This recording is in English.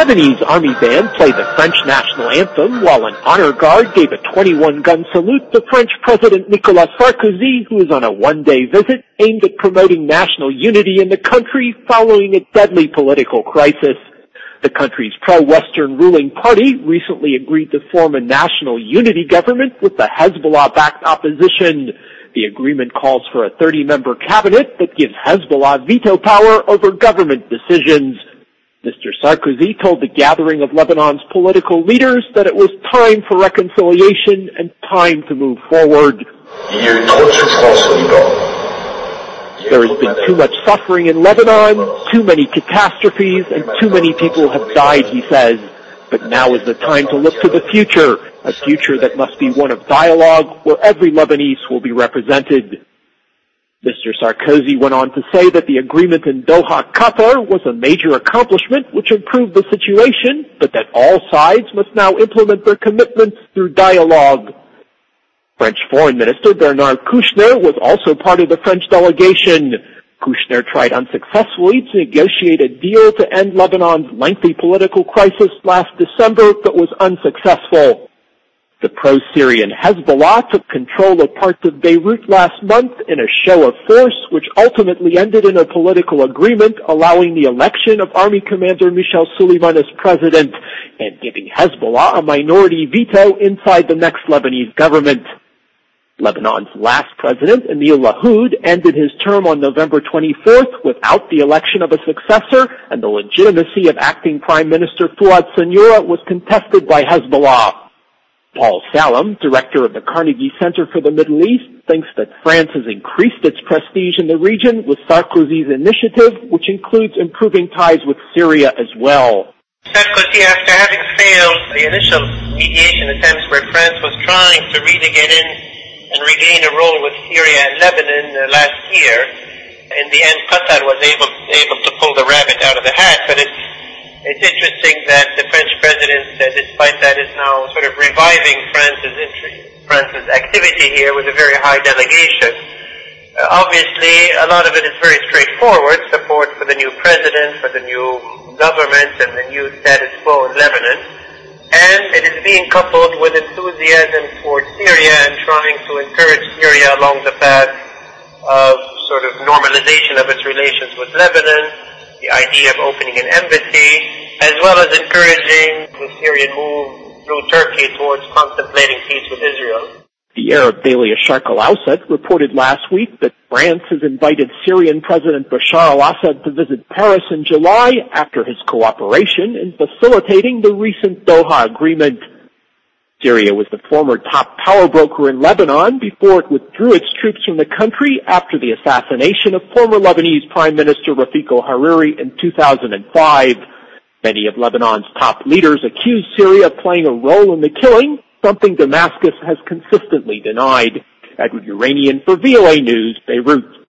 Lebanese army band played the French national anthem while an honor guard gave a 21-gun salute to French President Nicolas Sarkozy, who is on a one-day visit aimed at promoting national unity in the country following a deadly political crisis. The country's pro-Western ruling party recently agreed to form a national unity government with the Hezbollah-backed opposition. The agreement calls for a 30-member cabinet that gives Hezbollah veto power over government decisions. Mr. Sarkozy told the gathering of Lebanon's political leaders that it was time for reconciliation and time to move forward. There has been too much suffering in Lebanon, too many catastrophes, and too many people have died, he says. But now is the time to look to the future, a future that must be one of dialogue where every Lebanese will be represented. Mr. Sarkozy went on to say that the agreement in Doha, Qatar was a major accomplishment which improved the situation, but that all sides must now implement their commitments through dialogue. French Foreign Minister Bernard Kouchner was also part of the French delegation. Kouchner tried unsuccessfully to negotiate a deal to end Lebanon's lengthy political crisis last December, but was unsuccessful. The pro-Syrian Hezbollah took control of parts of Beirut last month in a show of force, which ultimately ended in a political agreement allowing the election of Army Commander Michel Suleiman as president and giving Hezbollah a minority veto inside the next Lebanese government. Lebanon's last president, Emil Lahoud, ended his term on November 24th without the election of a successor, and the legitimacy of acting Prime Minister Fouad Senoura was contested by Hezbollah. Paul Salem, director of the Carnegie Center for the Middle East, thinks that France has increased its prestige in the region with Sarkozy's initiative, which includes improving ties with Syria as well. Sarkozy, after having failed the initial mediation attempts where France was trying to really get in and regain a role with Syria and Lebanon last year, in the end Qatar was able to pull the rabbit out of the hat, but it's interesting that the French president, despite that, is now sort of reviving France's activity here with a very high delegation. Obviously, a lot of it is very straightforward, support for the new president, for the new government, and the new status quo in Lebanon. And it is being coupled with enthusiasm towards Syria and trying to encourage Syria along the path of sort of normalization of its relations with Lebanon, the idea of opening an embassy, as well as encouraging the Syrian move through Turkey towards contemplating peace with Israel. The Arab daily Sharq al-Awsat reported last week that France has invited Syrian President Bashar al-Assad to visit Paris in July after his cooperation in facilitating the recent Doha agreement. Syria was the former top power broker in Lebanon before it withdrew its troops from the country after the assassination of former Lebanese Prime Minister Rafik al-Hariri in 2005. Many of Lebanon's top leaders accused Syria of playing a role in the killing, something Damascus has consistently denied. Edward Uranian for VOA News, Beirut.